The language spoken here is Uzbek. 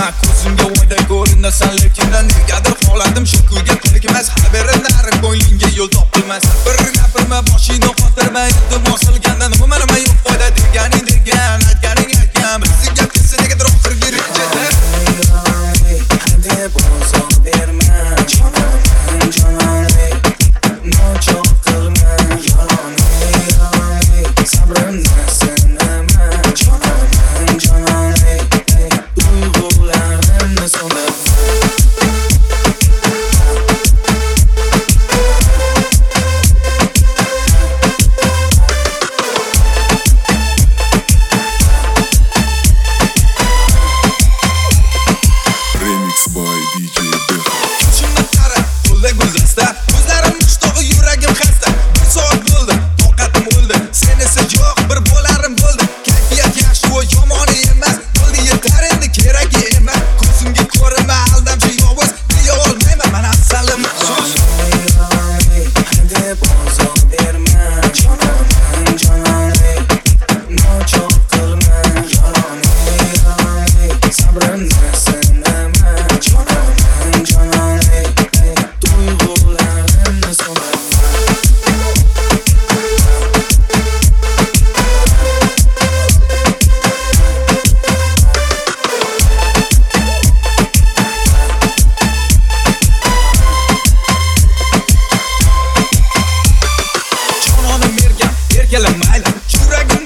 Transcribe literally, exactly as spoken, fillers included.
ko'zimga oyday ko'rinasan, lekin negadir holatim shu kuyga tegmas. Xabarinlar ko'nglingga yo'l topilmas. Bir gapirma boshingni qotirma, iltimos qilganda nima nima yo'q foyda deganing degan, aytganing aytgan. Bizni gapkisi negadir oxirgi rejada. Deb o'zim berma, jonim, jonim, nochoq qilma, yolg'on, sabrimni sinama, jonim, jonim, tuyg'ularimni so'ndir. Mayli, yuragim